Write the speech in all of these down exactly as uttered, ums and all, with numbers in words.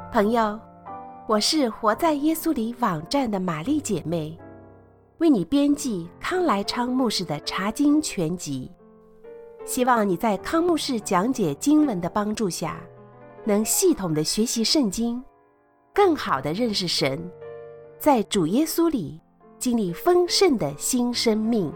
朋友，我是活在耶稣里网站的玛丽姐妹，为你编辑康来昌牧师的查经全集，希望你在康牧师讲解经文的帮助下，能系统的学习圣经，更好的认识神，在主耶稣里经历丰盛的新生命。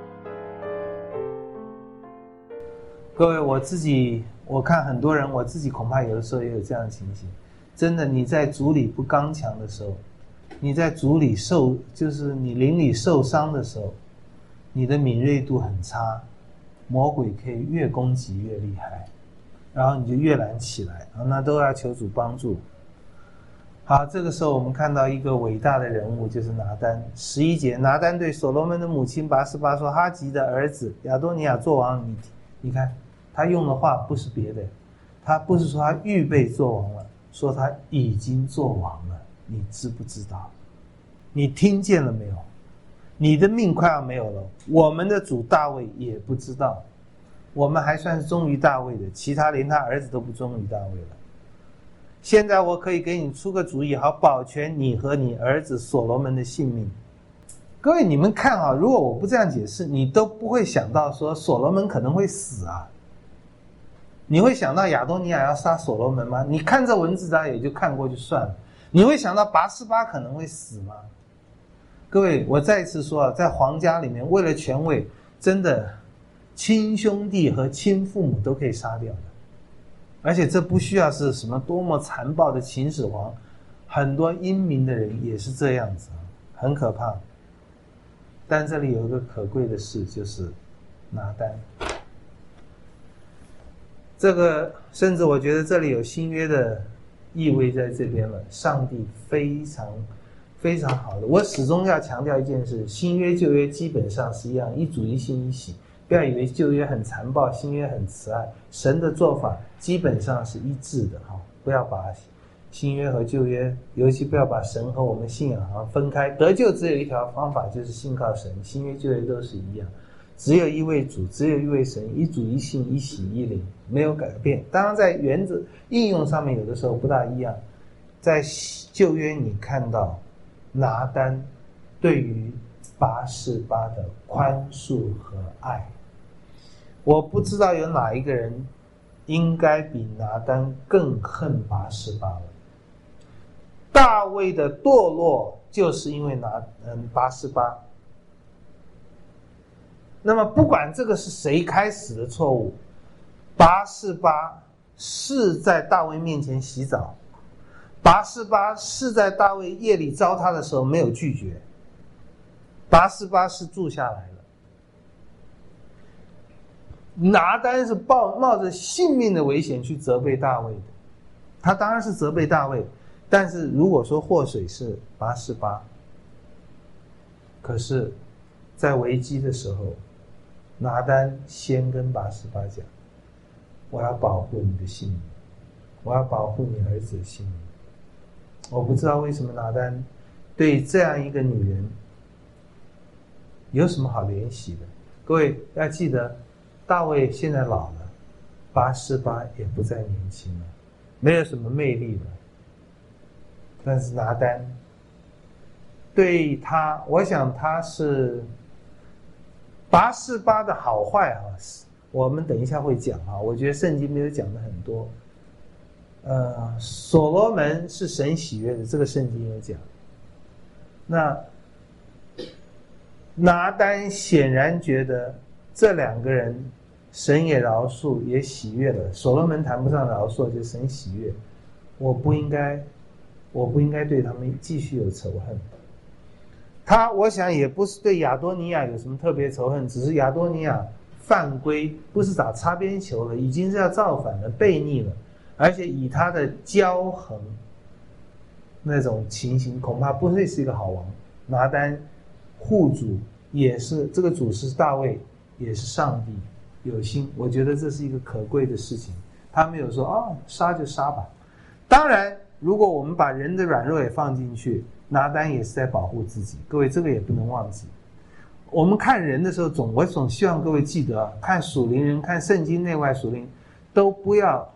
各位，我自己我看很多人，我自己恐怕有的时候也有这样的情形。真的，你在主里不刚强的时候，你在主里受，就是你灵里受伤的时候，你的敏锐度很差，魔鬼可以越攻击越厉害，然后你就越难起来，那都要求主帮助。好，这个时候我们看到一个伟大的人物，就是拿单。十一节，拿单对所罗门的母亲拔示巴说：哈吉的儿子亚多尼亚做王，你你看他用的话不是别的，他不是说他预备做王了，说他已经做王了。你知不知道？你听见了没有？你的命快要没有了。我们的主大卫也不知道，我们还算是忠于大卫的，其他连他儿子都不忠于大卫了。现在我可以给你出个主意，好保全你和你儿子所罗门的性命。各位，你们看啊，如果我不这样解释，你都不会想到说所罗门可能会死啊。你会想到亚多尼亚要杀所罗门吗？你看这文字大家也就看过就算了。你会想到拔示巴可能会死吗？各位，我再一次说啊，在皇家里面，为了权位，真的亲兄弟和亲父母都可以杀掉的。而且这不需要是什么多么残暴的秦始皇，很多英明的人也是这样子，很可怕。但这里有一个可贵的事，就是拿单。这个甚至我觉得这里有新约的意味在这边了。上帝非常非常好的，我始终要强调一件事，新约旧约基本上是一样，一主一信一喜。不要以为旧约很残暴，新约很慈爱，神的做法基本上是一致的。不要把新约和旧约，尤其不要把神和我们信仰好像分开。得救只有一条方法，就是信靠神，新约旧约都是一样，只有一位主，只有一位神，一主一信一喜一灵，没有改变。当然在原则应用上面有的时候不大一样。在旧约你看到拿单对于拔示巴的宽恕和爱，我不知道有哪一个人应该比拿单更恨拔示巴了。大卫的堕落就是因为拿嗯拔示巴。那么不管这个是谁开始的错误，拔示巴是在大卫面前洗澡，拔示巴是在大卫夜里招他的时候没有拒绝，拔示巴是住下来了。拿单是抱冒着性命的危险去责备大卫的，他当然是责备大卫，但是如果说祸水是拔示巴，可是在危机的时候，拿单先跟拔示巴讲，我要保护你的性命，我要保护你儿子的性命。我不知道为什么拿单对这样一个女人有什么好怜惜的。各位要记得，大卫现在老了，拔示巴也不再年轻了，没有什么魅力了。但是拿单对他，我想他是拔示巴的好坏啊，我们等一下会讲啊。我觉得圣经没有讲的很多。呃，所罗门是神喜悦的，这个圣经有讲。那拿单显然觉得这两个人神也饶恕也喜悦了，所罗门谈不上饶恕，就神喜悦，我不应该我不应该对他们继续有仇恨。他我想也不是对亚多尼亚有什么特别仇恨，只是亚多尼亚犯规，不是打擦边球了，已经是要造反了，悖逆了，而且以他的骄横那种情形，恐怕不会是一个好王。拿单护主也是，这个主是大卫，也是上帝有心，我觉得这是一个可贵的事情。他没有说哦，杀就杀吧。当然如果我们把人的软弱也放进去，拿单也是在保护自己。各位这个也不能忘记。我们看人的时候，总我总希望各位记得，看属灵人，看圣经内外属灵，都不要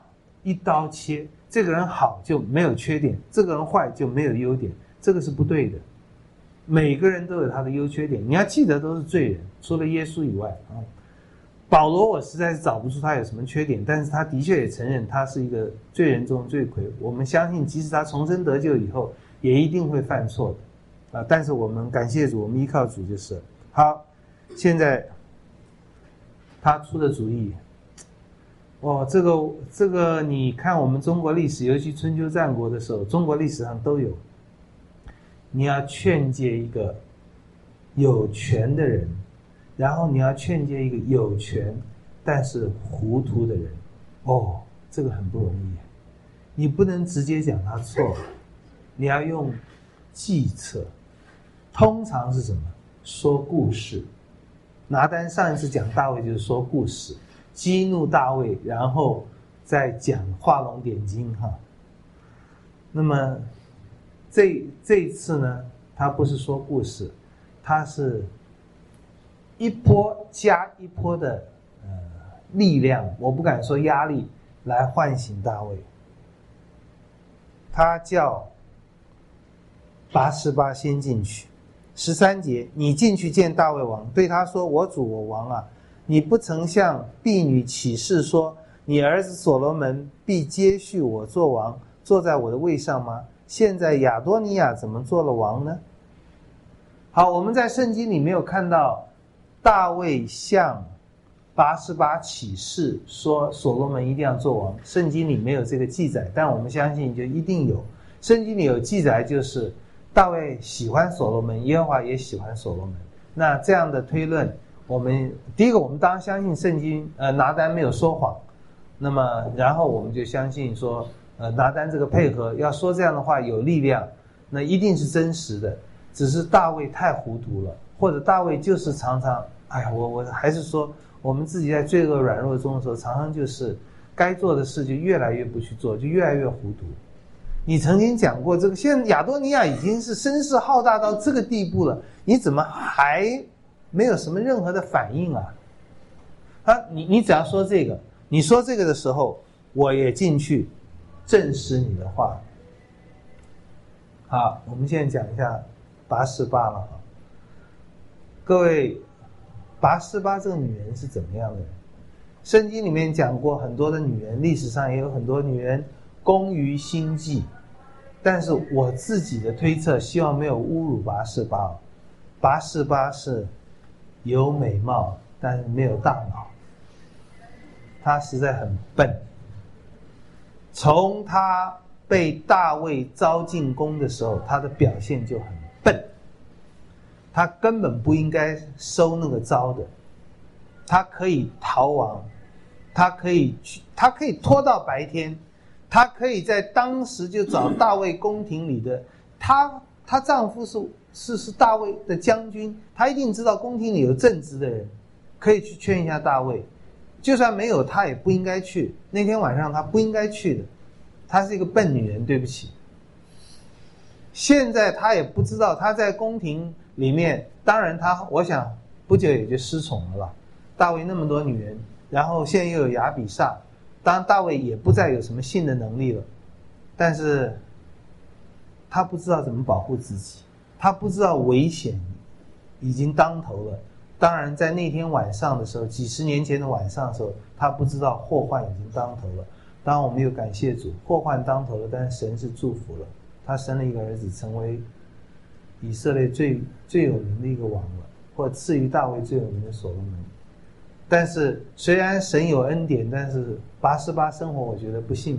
一刀切，这个人好就没有缺点，这个人坏就没有优点，这个是不对的。每个人都有他的优缺点，你要记得都是罪人，除了耶稣以外啊。保罗我实在是找不出他有什么缺点，但是他的确也承认他是一个罪人中的罪魁。我们相信即使他重生得救以后也一定会犯错的啊，但是我们感谢主，我们依靠主就是了。好，现在他出的主意，哦，这个这个你看我们中国历史，尤其春秋战国的时候，中国历史上都有，你要劝诫一个有权的人，然后你要劝诫一个有权但是糊涂的人，哦，这个很不容易。你不能直接讲他错，你要用计策。通常是什么？说故事。拿单上一次讲大卫就是说故事，激怒大卫，然后再讲画龙点睛哈。那么这这一次呢，他不是说故事，他是一波加一波的呃力量，我不敢说压力，来唤醒大卫。他叫拔示巴先进去。十三节，你进去见大卫王，对他说：我主我王啊，你不曾向婢女起誓说，你儿子所罗门必接续我做王，坐在我的位上吗？现在亚多尼亚怎么做了王呢？好，我们在圣经里没有看到大卫向拔示巴起誓说所罗门一定要做王，圣经里没有这个记载，但我们相信就一定有。圣经里有记载，就是大卫喜欢所罗门，耶和华也喜欢所罗门。那这样的推论，我们第一个我们当然相信圣经呃拿单没有说谎，那么然后我们就相信说呃拿单这个配合要说这样的话有力量，那一定是真实的，只是大卫太糊涂了，或者大卫就是常常哎呀我我还是说我们自己在罪恶软弱中的时候，常常就是该做的事就越来越不去做，就越来越糊涂。你曾经讲过这个，现在亚多尼亚已经是声势浩大到这个地步了，你怎么还没有什么任何的反应啊？啊，你你只要说这个，你说这个的时候，我也进去证实你的话。好，我们现在讲一下拔示巴了。各位，拔示巴这个女人是怎么样的人？圣经里面讲过很多的女人，历史上也有很多女人工于心计，但是我自己的推测，希望没有侮辱拔示巴。拔示巴是有美貌，但是没有大脑，她实在很笨。从她被大卫招进宫的时候，她的表现就很笨，她根本不应该收那个招的。她可以逃亡，她可以去，她可以拖到白天。她可以在当时就找大卫宫廷里的，她她丈夫是是是大卫的将军，她一定知道宫廷里有正直的人，可以去劝一下大卫。就算没有，她也不应该去。那天晚上她不应该去的，她是一个笨女人，对不起。现在她也不知道，她在宫廷里面，当然她我想不久也就失宠了吧。大卫那么多女人，然后现在又有亚比煞。当然大卫也不再有什么性的能力了，但是他不知道怎么保护自己，他不知道危险已经当头了。当然在那天晚上的时候，几十年前的晚上的时候，他不知道祸患已经当头了。当然我们又感谢主，祸患当头了，但是神是祝福了，他生了一个儿子，成为以色列最最有名的一个王了，或次于大卫最有名的所罗门。但是虽然神有恩典，但是拔示巴生活我觉得不幸福。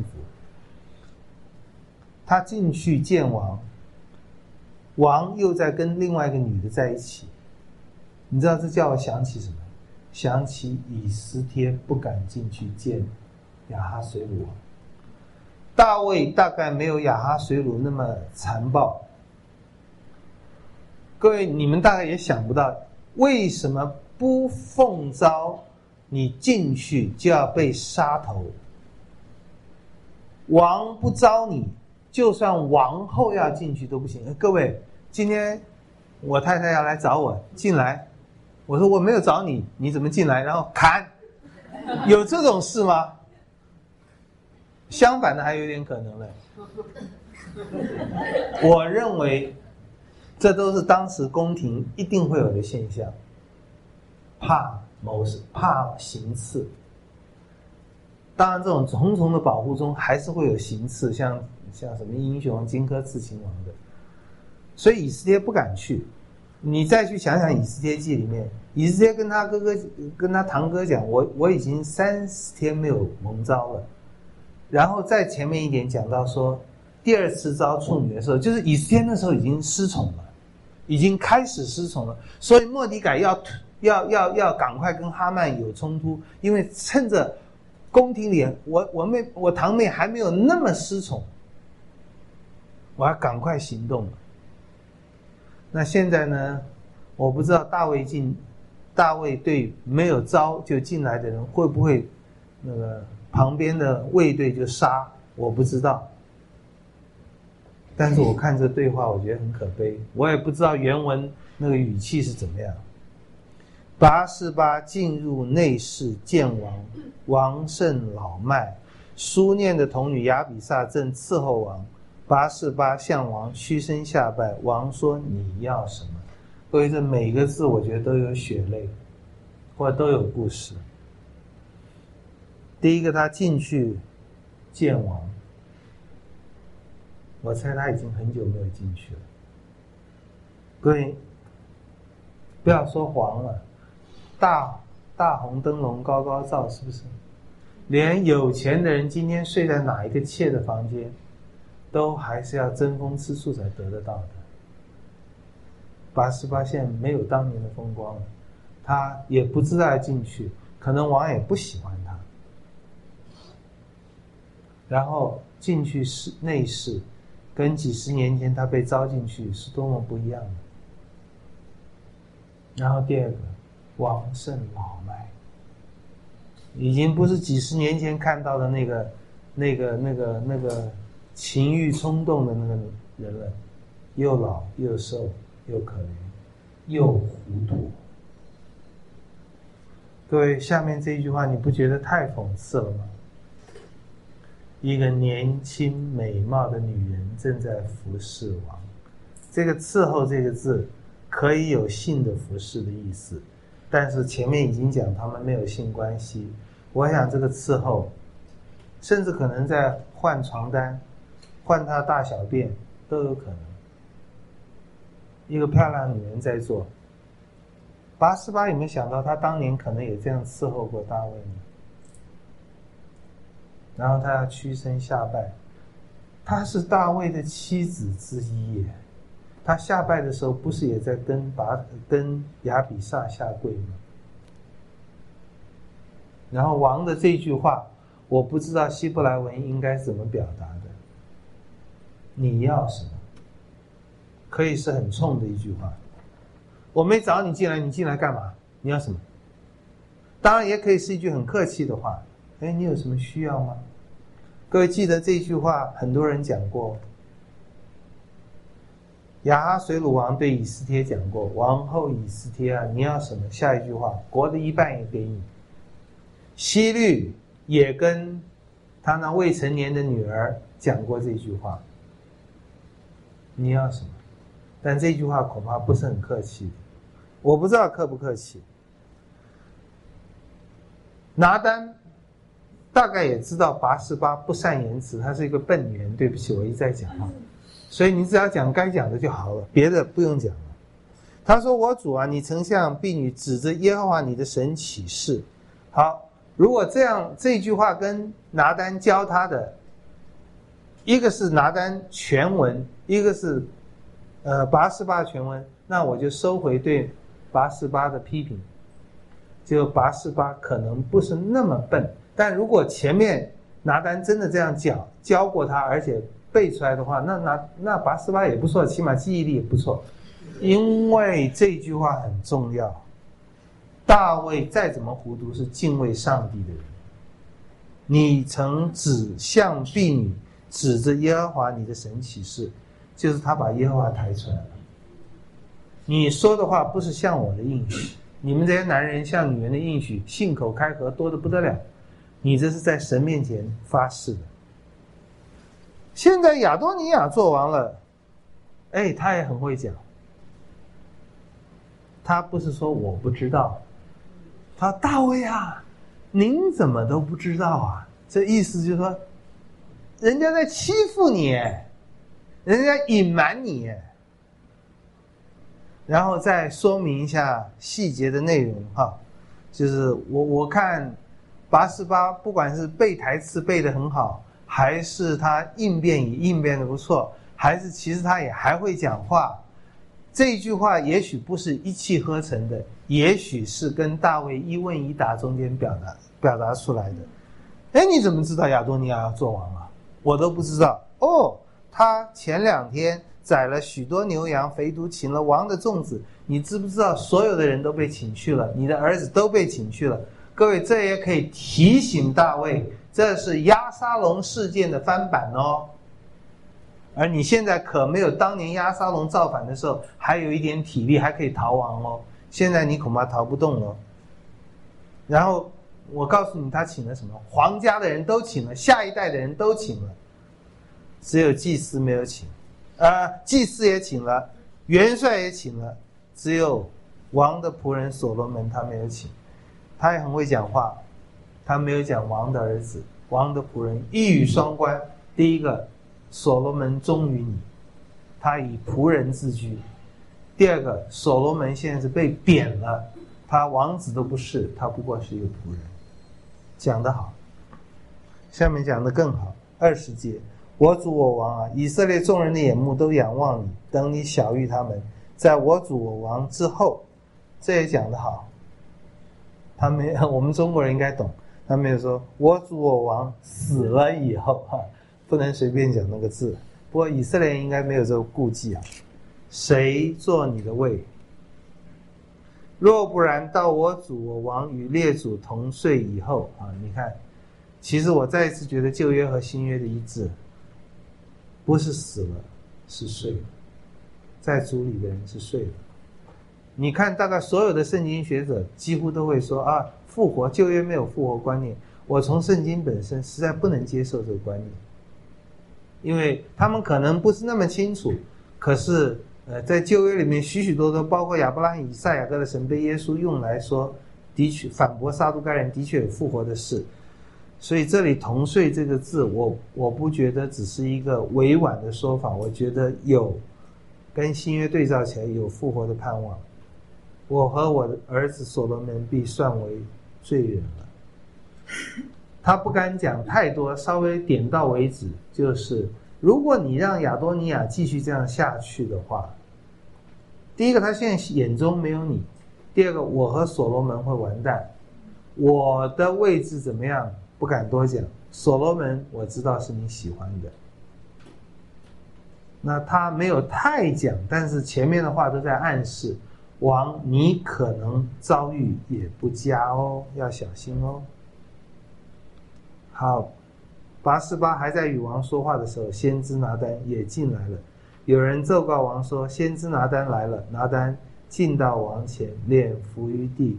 他进去见王，王又在跟另外一个女的在一起，你知道这叫我想起什么？想起以斯帖不敢进去见亚哈水鲁王。大卫大概没有亚哈水鲁那么残暴。各位，你们大概也想不到，为什么不奉召你进去就要被杀头？王不招你，就算王后要进去都不行。各位，今天我太太要来找我进来，我说我没有找你，你怎么进来？然后砍，有这种事吗？ 相反的还有点可能了。我认为这都是当时宫廷一定会有的现象，怕谋事，怕行刺。当然这种重重的保护中还是会有行刺，像像什么英雄荆轲刺秦王的，所以以斯帖不敢去。你再去想想以斯帖记里面，以斯帖跟他哥哥跟他堂哥讲，我我已经三十天没有蒙召了。然后再前面一点讲到说，第二次招处女的时候，就是以斯帖那时候已经失宠了，已经开始失宠了，所以末底改要要要要赶快跟哈曼有冲突，因为趁着宫廷里我我妹我堂妹还没有那么失宠，我要赶快行动了。那现在呢，我不知道大卫进大卫对没有招就进来的人会不会那个旁边的卫队就杀，我不知道。但是我看这对话我觉得很可悲，我也不知道原文那个语气是怎么样。拔示巴进入内室见王，王甚老迈，书念的童女亚比煞正伺候王。拔示巴向王屈身下拜，王说你要什么？各位，这每个字我觉得都有血泪，或者都有故事。第一个，他进去见王，我猜他已经很久没有进去了。各位，不要说黄了，大大红灯笼高高照，是不是？连有钱的人今天睡在哪一个妾的房间，都还是要争风吃醋才得得到的。拔示巴现在没有当年的风光了，他也不知道要进去，可能王也不喜欢他。然后进去室内室，跟几十年前他被招进去是多么不一样的。然后第二个，王甚老迈，已经不是几十年前看到的那个那个那个那个情欲冲动的那个人了，又老又瘦又可怜又糊涂。各位，下面这一句话你不觉得太讽刺了吗？一个年轻美貌的女人正在服侍王，这个伺候这个字可以有性的服侍的意思，但是前面已经讲他们没有性关系。我想这个伺候甚至可能在换床单，换她大小便都有可能。一个漂亮的女人在做，拔示巴有没有想到她当年可能也这样伺候过大卫呢？然后他要屈身下拜，她是大卫的妻子之一耶，他下拜的时候不是也在跟拔跟亚比煞下跪吗？然后王的这句话，我不知道希伯来文应该怎么表达的。你要什么？可以是很冲的一句话。我没找你进来，你进来干嘛？你要什么？当然也可以是一句很客气的话。哎，你有什么需要吗？各位记得这句话，很多人讲过。亚哈随鲁王对以斯帖讲过：“王后以斯帖啊，你要什么？”下一句话，国的一半也给你。希律也跟他那未成年的女儿讲过这句话：“你要什么？”但这句话恐怕不是很客气，我不知道客不客气。拿单大概也知道拔示巴不善言辞，他是一个笨女人，对不起，我一再讲话，所以你只要讲该讲的就好了，别的不用讲了。他说：“我主啊，你曾向婢女指着耶和华你的神起誓。”好，如果这样，这句话跟拿单教他的，一个是拿单全文，一个是呃拔示巴全文，那我就收回对拔示巴的批评。就拔示巴可能不是那么笨，但如果前面拿单真的这样教教过他，而且背出来的话，那那那拔示巴也不错，起码记忆力也不错。因为这句话很重要，大卫再怎么糊涂是敬畏上帝的人。你曾指向婢女指着耶和华你的神起誓，就是他把耶和华抬出来了。你说的话不是像我的应许，你们这些男人像女人的应许，信口开河多得不得了。你这是在神面前发誓的。 现在亚多尼亚做王了，哎，他也很会讲。他不是说我不知道，他说大卫啊，您怎么都不知道啊？这意思就是说，人家在欺负你，人家隐瞒你。然后再说明一下细节的内容哈，就是我我看拔示巴不管是背台词背得很好，还是他应变也应变得不错，还是其实他也还会讲话。这一句话也许不是一气呵成的，也许是跟大卫一问一答中间表达表达出来的。哎，你怎么知道亚多尼亚要做王啊？我都不知道。哦，他前两天宰了许多牛羊，肥犊请了王的众子。你知不知道所有的人都被请去了，你的儿子都被请去了？各位，这也可以提醒大卫，这是押沙龙事件的翻版哦。而你现在可没有当年押沙龙造反的时候还有一点体力，还可以逃亡哦。现在你恐怕逃不动了。然后我告诉你，他请了什么？皇家的人都请了，下一代的人都请了，只有祭司没有请。呃，祭司也请了，元帅也请了，只有王的仆人所罗门他没有请。他也很会讲话，他没有讲王的儿子，王的仆人，一语双关。第一个，所罗门忠于你，他以仆人自居。第二个，所罗门现在是被贬了，他王子都不是，他不过是一个仆人。讲得好。下面讲得更好，二十节，我主我王啊，以色列众人的眼目都仰望你，等你晓谕他们，在我主我王之后。这也讲得好，他没我们中国人应该懂，他没有说我主我王死了以后哈，不能随便讲那个字。不过以色列人应该没有这个顾忌啊。谁做你的位？若不然，到我主我王与列祖同睡以后啊，你看，其实我再一次觉得旧约和新约的一致，不是死了，是睡了，在主里的人是睡了。你看，大概所有的圣经学者几乎都会说啊，复活，旧约没有复活观念。我从圣经本身实在不能接受这个观念，因为他们可能不是那么清楚，可是呃，在旧约里面许许多多，包括亚伯拉罕、以赛亚各的神被耶稣用来说，的确反驳撒都该人的确有复活的事。所以这里同睡这个字，我我不觉得只是一个委婉的说法，我觉得有跟新约对照起来有复活的盼望。我和我的儿子所罗门必算为罪人了。他不敢讲太多，稍微点到为止，就是如果你让亚多尼亚继续这样下去的话，第一个他现在眼中没有你，第二个我和所罗门会完蛋。我的位置怎么样不敢多讲，所罗门我知道是你喜欢的。那他没有太讲，但是前面的话都在暗示王你可能遭遇也不佳哦，要小心哦。好，拔示巴还在与王说话的时候，先知拿单也进来了。有人奏告王说，先知拿单来了。拿单进到王前，脸伏于地。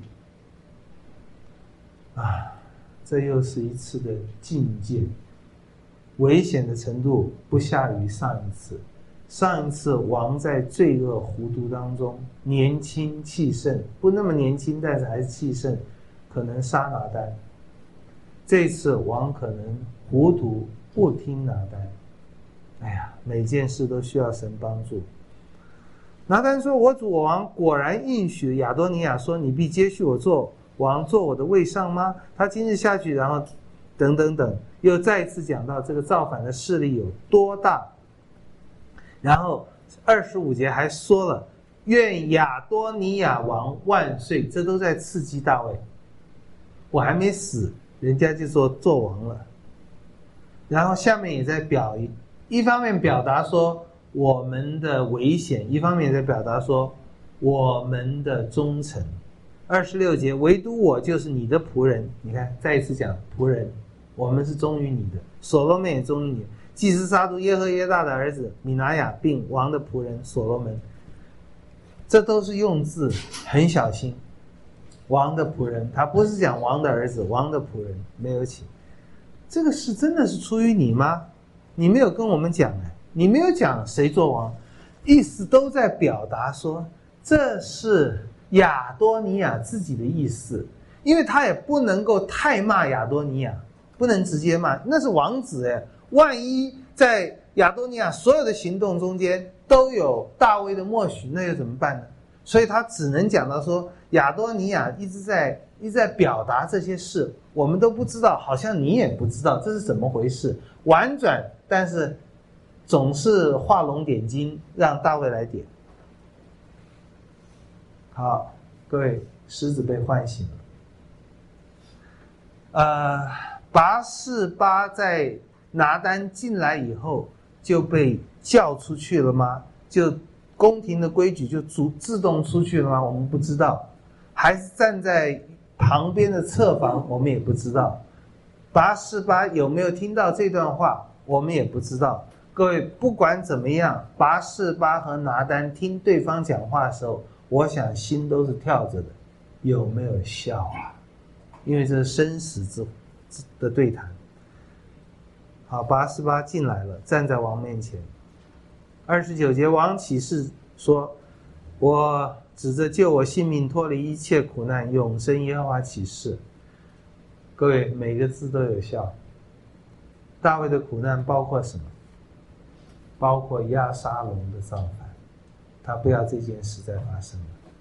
啊，这又是一次的境界，危险的程度不下于上一次。上一次王在罪恶糊涂当中，年轻气盛，不那么年轻，但是还是气盛，可能杀拿单。这次王可能糊涂，不听拿单。哎呀，每件事都需要神帮助。拿单说，我主我王果然应许亚多尼亚说，你必接续我做王，做我的位上吗？他今日下去，然后等等等，又再一次讲到这个造反的势力有多大。然后二十五节还说了，愿亚多尼亚王万岁，这都在刺激大卫。我还没死，人家就说做王了。然后下面也在表一一方面表达说我们的危险，一方面也在表达说我们的忠诚。二十六节，唯独我就是你的仆人。你看，再一次讲仆人，我们是忠于你的，所罗门也忠于你。祭司撒督耶和耶大的儿子米拿雅，并王的仆人所罗门，这都是用字很小心。王的仆人，他不是讲王的儿子，王的仆人没有请。这个事真的是出于你吗？ 你没有跟我们讲哎，你没有讲谁做王，意思都在表达说这是亚多尼亚自己的意思，因为他也不能够太骂亚多尼亚，不能直接骂，那是王子哎，万一在亚多尼亚所有的行动中间都有大卫的默许，那又怎么办呢？所以他只能讲到说亚多尼亚一直在一直在表达这些事，我们都不知道，好像你也不知道这是怎么回事，婉转，但是总是画龙点睛，让大卫来点。好，各位，狮子被唤醒了。呃，拔示巴在拿单进来以后就被叫出去了吗？就宫廷的规矩就自自动出去了吗？我们不知道，还是站在旁边的侧房，我们也不知道。拔示巴有没有听到这段话，我们也不知道。各位，不管怎么样，拔示巴和拿单听对方讲话的时候，我想心都是跳着的，有没有笑啊？因为这是生死之的对谈。好，拔示巴进来了，站在王面前。二十九节，王起誓说：“我指着救我性命、脱离一切苦难、永生耶和华起誓。”各位，每个字都有效。大卫的苦难包括什么？包括押沙龙的造反，他不要这件事再发生了。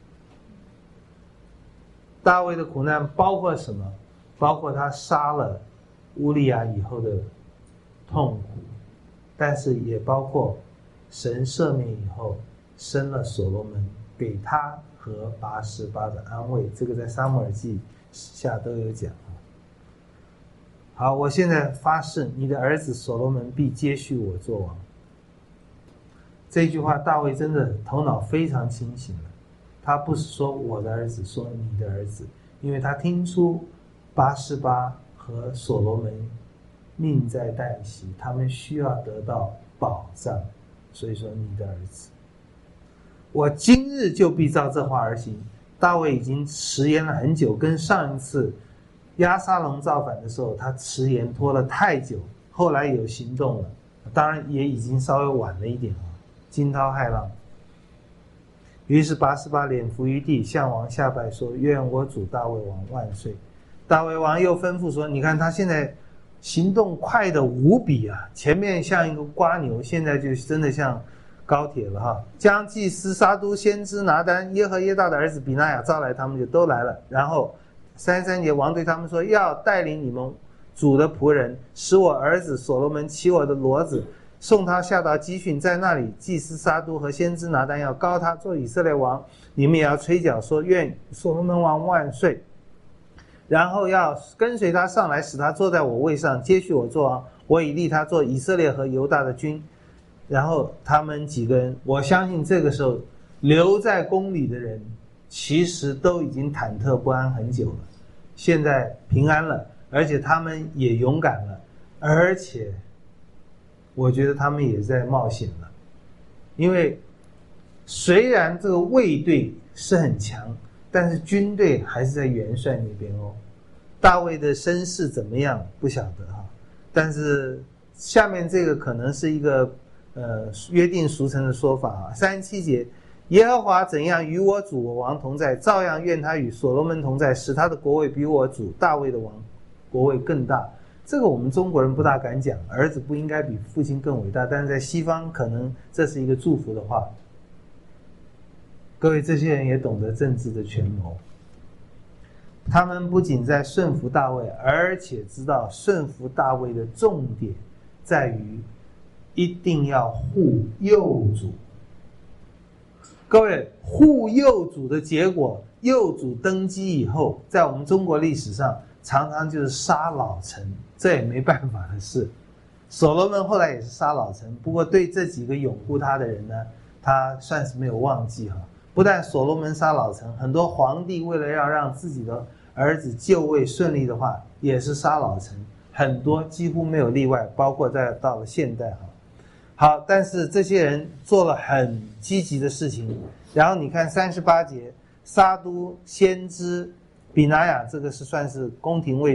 大卫的苦难包括什么？包括他杀了乌利亚以后的痛苦，但是也包括神赦免以后生了所罗门，给他和拔示巴的安慰，这个在撒母耳记下都有讲。好，我现在发誓，你的儿子所罗门必接续我做王。这句话大卫真的头脑非常清醒了，他不是说我的儿子，说你的儿子，因为他听出拔示巴和所罗门命在旦夕，他们需要得到保障，所以说你的儿子，我今日就必照这话而行。大卫已经迟延了很久，跟上一次押沙龙造反的时候他迟延拖了太久，后来有行动了，当然也已经稍微晚了一点，惊涛骇浪。于是拔示巴脸伏于地，向王下拜说：愿我主大卫王万岁。大卫王又吩咐说，你看他现在行动快得无比啊，前面像一个蝸牛，现在就真的像高铁了哈。将祭司撒督、先知拿单、耶和耶大的儿子比拿雅召来，他们就都来了。然后三十三节，王对他们说，要带领你们主的仆人，使我儿子所罗门骑我的骡子，送他下到基训，在那里祭司撒督和先知拿单要膏他做以色列王，你们也要吹角说，愿所罗门王万岁。然后要跟随他上来，使他坐在我位上，接续我做王，我已立他做以色列和犹大的君。然后他们几个人，我相信这个时候留在宫里的人其实都已经忐忑不安很久了，现在平安了，而且他们也勇敢了，而且我觉得他们也在冒险了。因为虽然这个卫队是很强，但是军队还是在元帅那边哦。大卫的身世怎么样不晓得哈，但是下面这个可能是一个呃约定俗成的说法啊。三十七节，耶和华怎样与我主我王同在，照样愿他与所罗门同在，使他的国位比我主大卫的王国位更大。这个我们中国人不大敢讲，儿子不应该比父亲更伟大，但是在西方可能这是一个祝福的话。各位，这些人也懂得政治的权谋，他们不仅在顺服大卫，而且知道顺服大卫的重点在于一定要护幼主。各位，护幼主的结果，幼主登基以后，在我们中国历史上常常就是杀老臣，这也没办法的事。所罗门后来也是杀老臣，不过对这几个拥护他的人呢，他算是没有忘记哈。不但所罗门杀老臣，很多皇帝为了要让自己的儿子就位顺利的话，也是杀老臣，很多几乎没有例外，包括在到了现代哈。好，但是这些人做了很积极的事情。然后你看三十八节，撒督、先知、比拿雅，这个是算是宫廷卫队，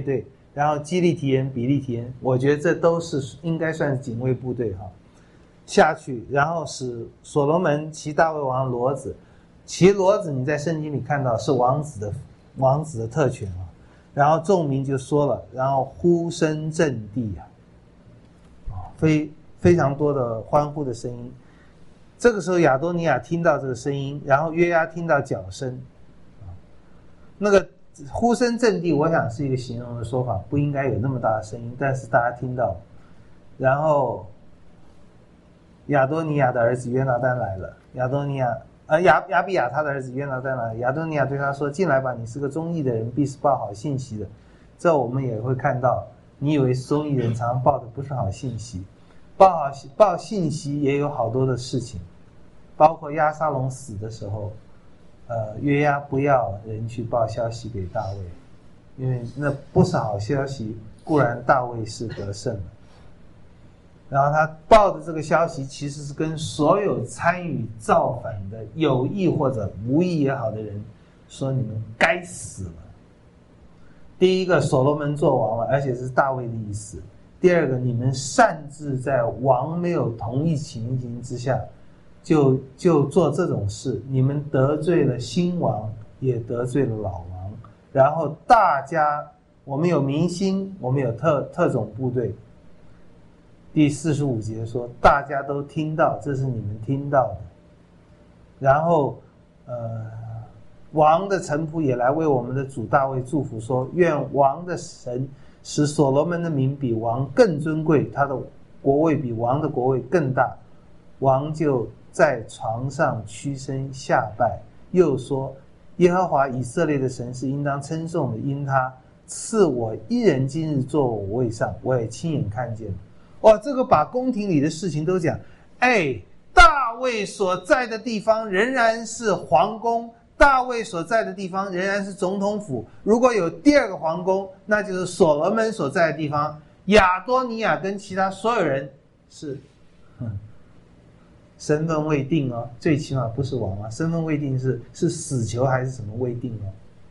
然后基利提人、比利提人，我觉得这都是应该算是警卫部队哈，下去，然后使所罗门骑大卫王骡子，骑骡子你在圣经里看到是王子的王子的特权啊。然后众民就说了，然后呼声震地啊，非非常多的欢呼的声音。这个时候亚多尼亚听到这个声音，然后约押听到脚声，那个呼声震地，我想是一个形容的说法，不应该有那么大的声音，但是大家听到。然后亚多尼亚的儿子约拿单来了，亚多尼亚呃亚亚比亚他的儿子约拿单来了，亚多尼亚对他说：“进来吧，你是个忠义的人，必是报好信息的。”这我们也会看到，你以为忠义人常常报的不是好信息，报好报信息也有好多的事情。包括押沙龙死的时候，呃，约押不要人去报消息给大卫，因为那不是好消息。固然大卫是得胜了，然后他报的这个消息其实是跟所有参与造反的有意或者无意也好的人说：你们该死了。第一个，所罗门做王了，而且是大卫的意思；第二个，你们擅自在王没有同意情形之下。就就做这种事，你们得罪了新王，也得罪了老王。然后大家，我们有民心，我们有特特种部队。第四十五节说，大家都听到，这是你们听到的。然后，呃，王的臣仆也来为我们的主大卫祝福，说：愿王的神使所罗门的名比王更尊贵，他的国位比王的国位更大。王就在床上屈身下拜，又说：耶和华以色列的神是应当称颂的，因他赐我一人今日坐我位上，我也亲眼看见了。哇，这个把宫廷里的事情都讲。哎，大卫所在的地方仍然是皇宫，大卫所在的地方仍然是总统府。如果有第二个皇宫，那就是所罗门所在的地方。亚多尼亚跟其他所有人是哼身份未定哦，最起码不是王啊，身份未定是是死囚还是什么未定哦？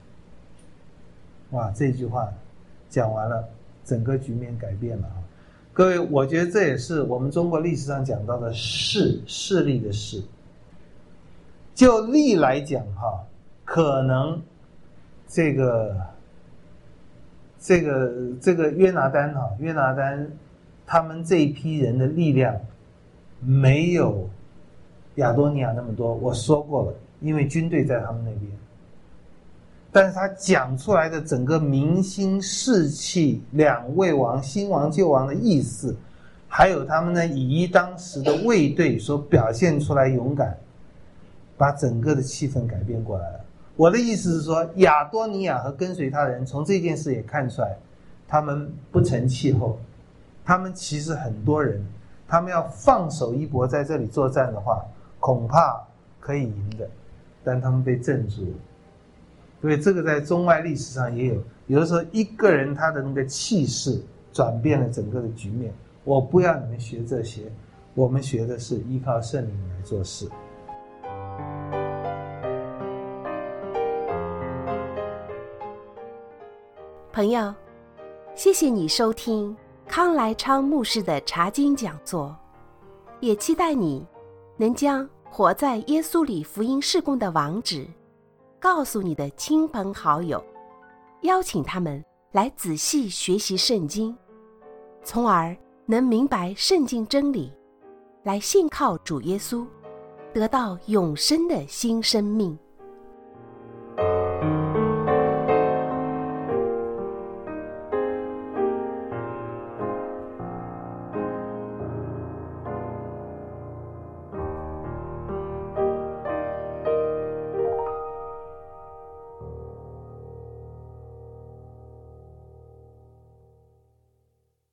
哇，这句话讲完了，整个局面改变了啊！各位，我觉得这也是我们中国历史上讲到的势，势力的势。就力来讲哈，可能这个这个这个约拿单哈，约拿单他们这一批人的力量没有亚多尼亚那么多，我说过了，因为军队在他们那边。但是他讲出来的整个民心士气，两位王新王旧王的意思，还有他们呢以一当时的卫队所表现出来勇敢，把整个的气氛改变过来了。我的意思是说，亚多尼亚和跟随他的人从这件事也看出来，他们不成气候，他们其实很多人，他们要放手一搏在这里作战的话，恐怕可以赢的，但他们被镇住了。所以这个在中外历史上也有，有的时候一个人他的那个气势转变了整个的局面。我不要你们学这些，我们学的是依靠圣灵来做事。 朋友，谢谢你收听康来昌牧师的查经讲座，也期待你能将活在耶稣里福音事工的网址告诉你的亲朋好友，邀请他们来仔细学习圣经，从而能明白圣经真理，来信靠主耶稣，得到永生的新生命。